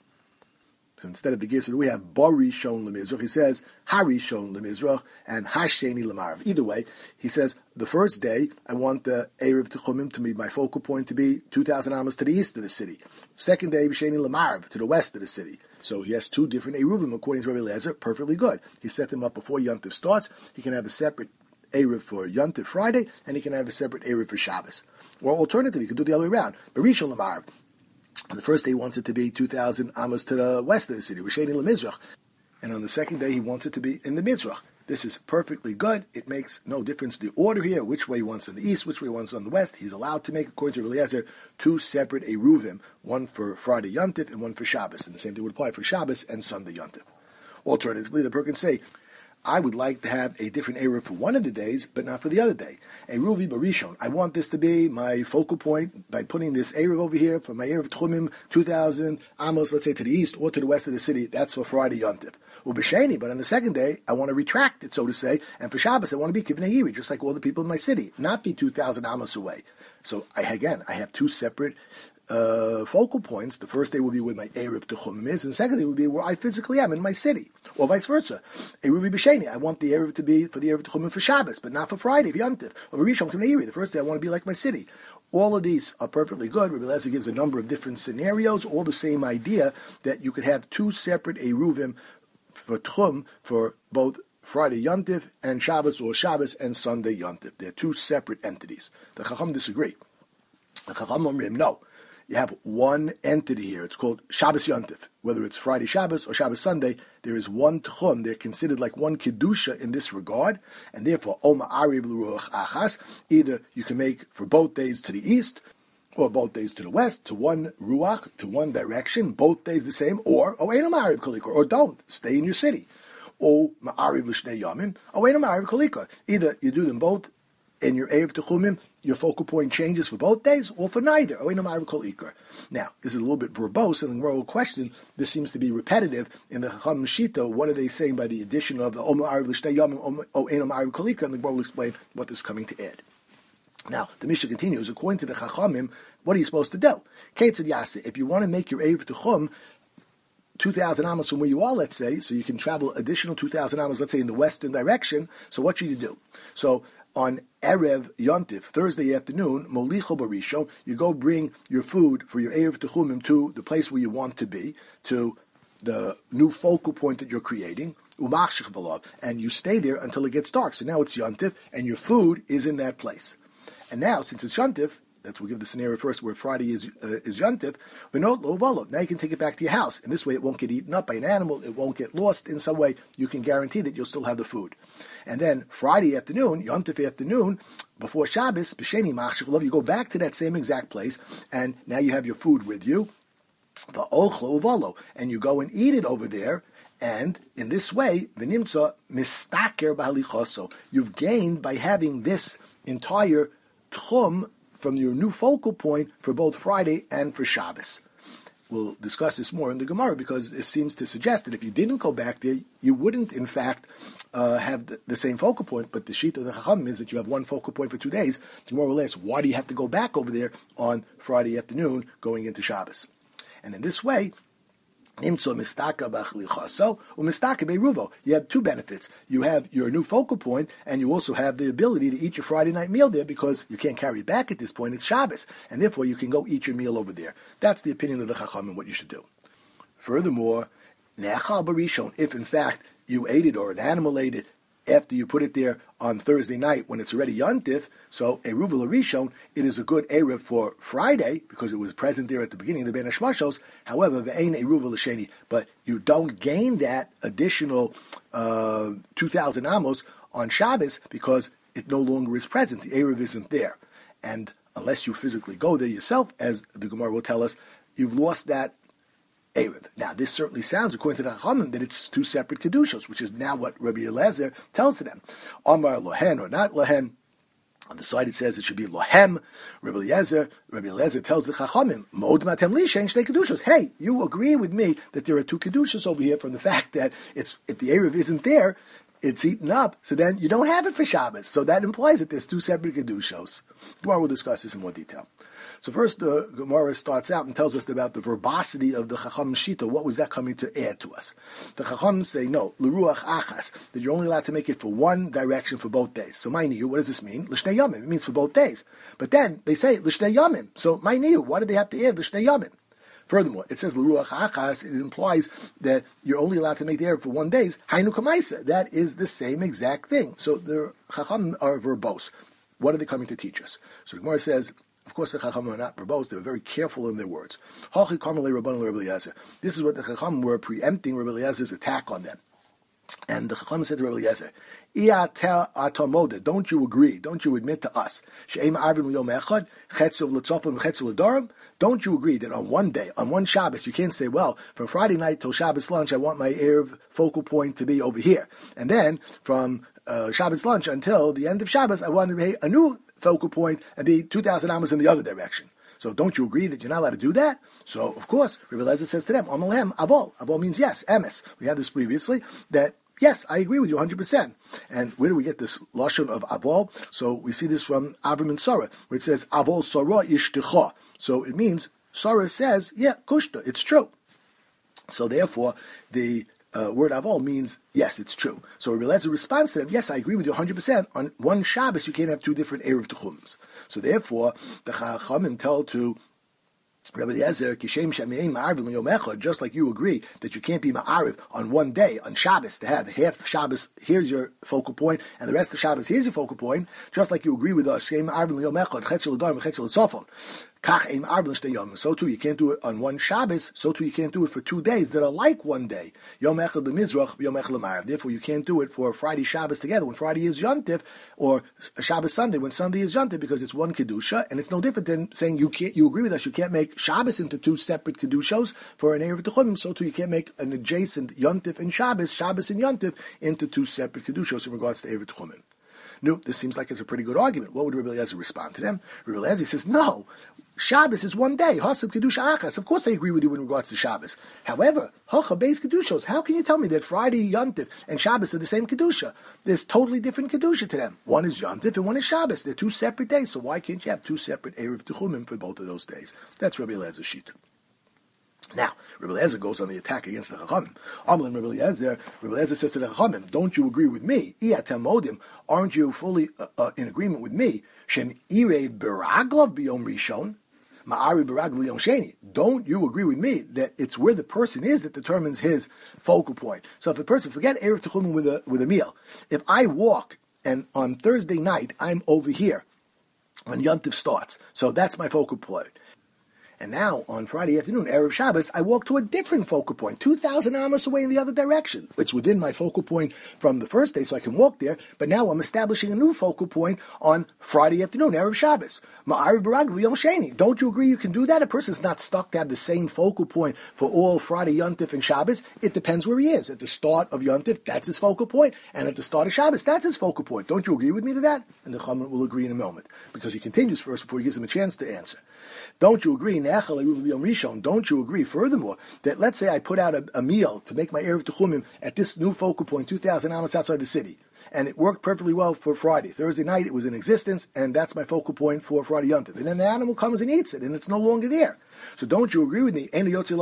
Instead of the Girsa, we have Barishon Lemizrach. He says Harishon Lemizrach and Hasheni Lemarav. Either way, he says the first day I want the Erev Techumim to be my focal point to be two thousand amas to the east of the city. Second day B'Sheni Lemarav to the west of the city. So he has two different Eruvim according to Rabbi Eliezer. Perfectly good. He set them up before Yontif starts. He can have a separate Erev for Yontif Friday, and he can have a separate Erev for Shabbos. Or alternatively, he can do the other way around. Barishon Lemarav. The first day he wants it to be two thousand amas to the west of the city, Risheni LeMizrach. And on the second day he wants it to be in the Mizrach. This is perfectly good. It makes no difference the order here, which way he wants on the east, which way he wants on the west. He's allowed to make, according to Rabbi Eliezer, two separate eruvim, one for Friday Yontif and one for Shabbos. And the same thing would apply for Shabbos and Sunday Yontif. Alternatively, the person can say, I would like to have a different eruv for one of the days, but not for the other day. Eruvi barishon. I want this to be my focal point by putting this eruv over here for my eruv tchumim two thousand amos, let's say to the east or to the west of the city. That's for Friday Yontif. Ubesheni, but on the second day, I want to retract it, so to say, and for Shabbos, I want to be Kivnei Yiri, just like all the people in my city, not be two thousand amos away. So, I, again, I have two separate uh, focal points. The first day will be where my eruv tchumim is, and the second day will be where I physically am in my city, or vice versa. Eruvi b'sheni, I want the eruv to be for the eruv tchumim for Shabbos, but not for Friday, for Yontif. Or Rishon Kivnei Yiri, the first day I want to be like my city. All of these are perfectly good. Rabbi Eliezer gives a number of different scenarios, all the same idea that you could have two separate eruvim for Tchum, for both Friday Yontif and Shabbos, or Shabbos and Sunday Yontif. They're two separate entities. The Chacham disagree. The Chacham Omrim, no. You have one entity here. It's called Shabbos Yontif. Whether it's Friday Shabbos or Shabbos Sunday, there is one Tchum. They're considered like one Kedusha in this regard. And therefore, Oma Ariv L'Ruach Achas, either you can make for both days to the east, or both days to the west, to one ruach, to one direction, both days the same, or Oena Ma'ariv Kalikor, or don't, stay in your city. Or Ma'ariv L'Shnei Yamim, Oena Ma'ariv Kalikor. Either you do them both in your Erev Techumim, your focal point changes for both days, or for neither. Oena Ma'ariv Kalikor. Now, this is a little bit verbose, and the moral question, this seems to be repetitive in the Chacham Shita. What are they saying by the addition of the Oena Ma'ariv L'Shnei Yamim, Oena Ma'ariv Kalikor, and the Gemara will explain what this is coming to add. Now, the Mishnah continues, according to the Chachamim, what are you supposed to do? Ketzad Yaseh, if you want to make your Erev Techum two thousand amos from where you are, let's say, so you can travel additional two thousand amos, let's say, in the western direction, so what should you do? So, on Erev Yontif, Thursday afternoon, Molicho Barishon, you go bring your food for your Erev Techumim to the place where you want to be, to the new focal point that you're creating, and you stay there until it gets dark. So now it's Yontif, and your food is in that place. And now, since it's Yontif, that's we'll give the scenario first where Friday is uh, is Yontif, but no lo now you can take it back to your house, and this way it won't get eaten up by an animal, it won't get lost in some way. You can guarantee that you'll still have the food. And then Friday afternoon, Yontif afternoon, before Shabbos, b'sheni machshich, you go back to that same exact place, and now you have your food with you, and you go and eat it over there. And in this way, v'nimtza mistaker b'halichoso, you've gained by having this entire tchum from your new focal point for both Friday and for Shabbos. We'll discuss this more in the Gemara because it seems to suggest that if you didn't go back there, you wouldn't, in fact, uh, have the, the same focal point. But the sheet of the Chacham is that you have one focal point for two days. The Gemara will ask, why do you have to go back over there on Friday afternoon going into Shabbos? And in this way, you have two benefits. You have your new focal point, and you also have the ability to eat your Friday night meal there because you can't carry it back at this point. It's Shabbos, and therefore you can go eat your meal over there. That's the opinion of the Chacham and what you should do. Furthermore, if in fact you ate it or an animal ate it after you put it there on Thursday night when it's already Yontif, so Eruv L'Rishon, it is a good Erev for Friday because it was present there at the beginning of the Ben Hashmashos. However, Ve'ein Eruv L'Sheni, but you don't gain that additional uh, two thousand amos on Shabbos because it no longer is present. The Erev isn't there. And unless you physically go there yourself, as the Gemara will tell us, you've lost that Erev. Now, this certainly sounds, according to the Chachamim, that it's two separate Kedushos, which is now what Rabbi Eliezer tells to them. Amar Lohen or not Lohen. On the side it says it should be Lohem. Rabbi Eliezer, Rabbi Eliezer tells the Chachamim, Mod matem li shein shtei Kedushos. Hey, you agree with me that there are two Kedushos over here from the fact that it's if the Erev isn't there, it's eaten up, so then you don't have it for Shabbos. So that implies that there's two separate Kedushos. Tomorrow we'll discuss this in more detail. So first, the Gemara starts out and tells us about the verbosity of the Chacham Shita. What was that coming to add to us? The Chacham say, no, l'ruach achas, that you're only allowed to make it for one direction for both days. So my niyu, what does this mean? L'shnei yamim, it means for both days. But then they say l'shnei yamim. So my niyu, why do they have to add l'shnei yamim? Furthermore, it says l'ruach achas, it implies that you're only allowed to make the Erev for one day. Hainu kamaisa, that is the same exact thing. So the Chacham are verbose. What are they coming to teach us? So the Gemara says, of course, the Chacham are not verbose. They were very careful in their words. This is what the Chacham were preempting Rabbi Eliezer's attack on them. And the Chacham said to Rabbi Eliezer, don't you agree, don't you admit to us, don't you agree that on one day, on one Shabbos, you can't say, well, from Friday night till Shabbos lunch, I want my Erev focal point to be over here. And then from uh, Shabbos lunch until the end of Shabbos, I want to be a new focal point and be two thousand amos in the other direction. So don't you agree that you're not allowed to do that? So, of course, Rabbi Eliezer says to them, Amalhem, Abol. Abol means yes, emes. We had this previously, that yes, I agree with you one hundred percent. And where do we get this lashon of Abol? So we see this from Avram and Sarah, where it says, Abol Sarah Ishtecha. So it means, Sarah says, yeah, kushta, it's true. So therefore, the uh, word Avol means, yes, it's true. So Rabbi Eliezer responds to them, yes, I agree with you one hundred percent. On one Shabbos, you can't have two different Erev Techums. So therefore, the Chachamim tell to Rabbi Eliezer, just like you agree that you can't be ma'ariv on one day, on Shabbos, to have half Shabbos, here's your focal point, and the rest of Shabbos, here's your focal point, just like you agree with us, so too you can't do it on one Shabbos, so too you can't do it for two days that are like one day. Therefore you can't do it for Friday Shabbos together, when Friday is Yontif, or Shabbos Sunday, when Sunday is Yontif, because it's one Kedusha, and it's no different than saying you can't, you agree with us, you can't make Shabbos into two separate Kedushos for an Erev Techumim, so too you can't make an adjacent Yontif and Shabbos, Shabbos and Yontif, into two separate Kedushos in regards to Erev Techumim. No, this seems like it's a pretty good argument. What would Rabbi Eliezer respond to them? Rabbi Eliezer says, no, Shabbos is one day. Hasab Kedusha Achas. Of course I agree with you in regards to Shabbos. However, Hacha Beis Kedushos. How can you tell me that Friday, Yontif, and Shabbos are the same Kedusha? There's totally different Kedusha to them. One is Yontif and one is Shabbos. They're two separate days. So why can't you have two separate Erev Techumim for both of those days? That's Rabbi Eliezer's sheet. Now, Rabbi Eliezer goes on the attack against the Chachamim. Amalin Rabbi Eliezer, Rabbi Eliezer says to the Chachamim, don't you agree with me? Iatemodim, aren't you fully uh, uh, in agreement with me? Shem irei beraglav b'yom rishon, ma'ari beraglav b'yom sheni. Don't you agree with me that it's where the person is that determines his focal point? So if a person, forget Erev Techumim with a, with a meal. If I walk and on Thursday night, I'm over here when Yontif starts. So that's my focal point. And now, on Friday afternoon, Erev Shabbos, I walk to a different focal point, two thousand amos away in the other direction. It's within my focal point from the first day, so I can walk there, but now I'm establishing a new focal point on Friday afternoon, Erev Shabbos. Ma'ariv barag Yom Sheni. Don't you agree you can do that? A person's not stuck to have the same focal point for all Friday, Yontif, and Shabbos. It depends where he is. At the start of Yontif, that's his focal point, and at the start of Shabbos, that's his focal point. Don't you agree with me to that? And the Chachamim will agree in a moment, because he continues first before he gives him a chance to answer. Don't you agree, don't you agree, furthermore, that let's say I put out a, a meal to make my Erev Techumim at this new focal point, two thousand amos outside the city, and it worked perfectly well for Friday. Thursday night it was in existence, and that's my focal point for Friday Yontif. And then the animal comes and eats it, and it's no longer there. So don't you agree with me,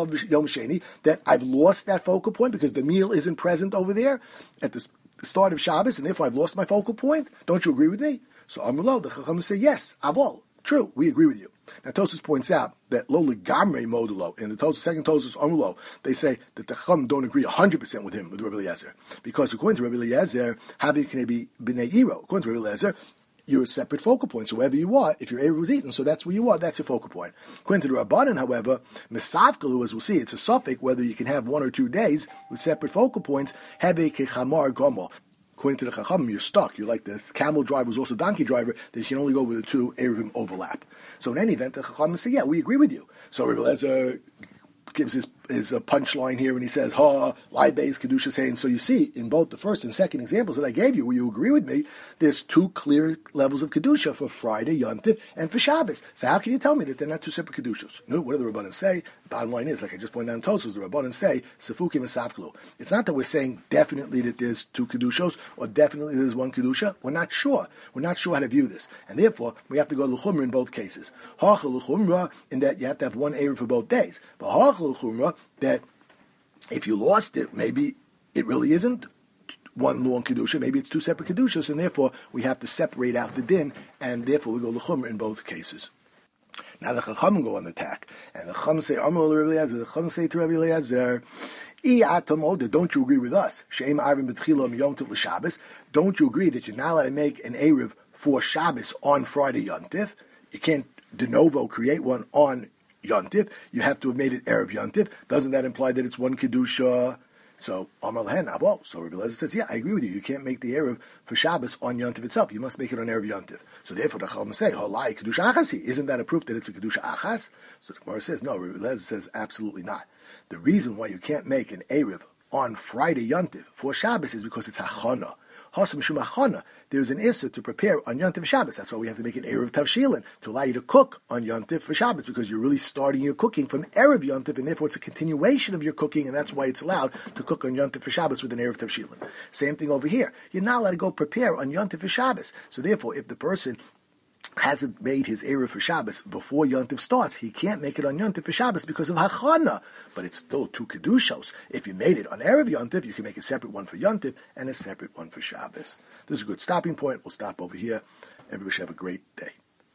that I've lost that focal point because the meal isn't present over there at the start of Shabbos, and therefore I've lost my focal point? Don't you agree with me? So Amrullah, the Chacham say, yes, Avol. True, we agree with you. Now Tosfos points out that lo legamrei modulo, in the Tosfos, second Tosfos Amulo, they say that the Chacham don't agree one hundred percent with him, with Rabbi Eliezer. Because according to Rabbi Eliezer, havi can be b'nei iro. According to Rabbi Eliezer, you're a separate focal point. So wherever you are, if your Erev was eaten, so that's where you are, that's your focal point. According to the Rabbanan, however, Mesavkalu, as we'll see, it's a suffix whether you can have one or two days with separate focal points, have a kechamar gomo. According to the Chachamim, you're stuck. You're like this camel driver who's also donkey driver, that you can only go with the two Erevim overlap. So in any event, the Chachamim say, yeah, we agree with you. So Rabbi Eliezer gives his, his uh, punchline here, and he says, ha, lie base Kedusha saying. So you see, in both the first and second examples that I gave you, where you agree with me, there's two clear levels of Kedusha for Friday, Yontif, and for Shabbos. So how can you tell me that they're not two separate Kedushas? No, what do the Rabbanan say? The bottom line is, like I just pointed out in Tosfos, the Rabbanan say, Sefukim Esavklu. It's not that we're saying definitely that there's two Kedushos, or definitely there's one Kedusha. We're not sure. We're not sure how to view this. And therefore, we have to go L'chumra in both cases. Hacha L'chumra, in that you have to have one Erev for both days. But Hacha L'chumra, that if you lost it, maybe it really isn't one long Kedusha, maybe it's two separate Kedushas, and therefore we have to separate out the din, and therefore we go L'chumra in both cases. Now the Chachamim go on the attack, and the Chachamim say, Amar Rabbi Eliezer, the Chachamim say to Rabbi Eliezer, don't you agree with us? Don't you agree that you're not allowed to make an Erev for Shabbos on Friday Yontif? You can't de novo create one on Yontif. You have to have made it Erev Yontif. Doesn't that imply that it's one Kedusha? So Amar Lehen Avo. So Rabbi Eliezer says, yeah, I agree with you. You can't make the erev for Shabbos on Yontif itself. You must make it on erev Yontif. So therefore, the Chachamim say, Halai kedusha achasi. Isn't that a proof that it's a kedusha achas? So the Gemara says, no. Rabbi Eliezer says, absolutely not. The reason why you can't make an erev on Friday Yontif for Shabbos is because it's hachana. Hasam shum hachana. There's an issa to prepare on Yontif Shabbos. That's why we have to make an erev tavshilin to allow you to cook on Yontif for Shabbos, because you're really starting your cooking from erev Yontif, and therefore it's a continuation of your cooking, and that's why it's allowed to cook on Yontif for Shabbos with an erev tavshilin. Same thing over here. You're not allowed to go prepare on Yontif for Shabbos. So therefore, if the person hasn't made his erev for Shabbos before Yontif starts, he can't make it on Yontif for Shabbos because of hachana. But it's still two kedushos. If you made it on erev Yontif, you can make a separate one for Yontif and a separate one for Shabbos. This is a good stopping point. We'll stop over here. Everybody should have a great day.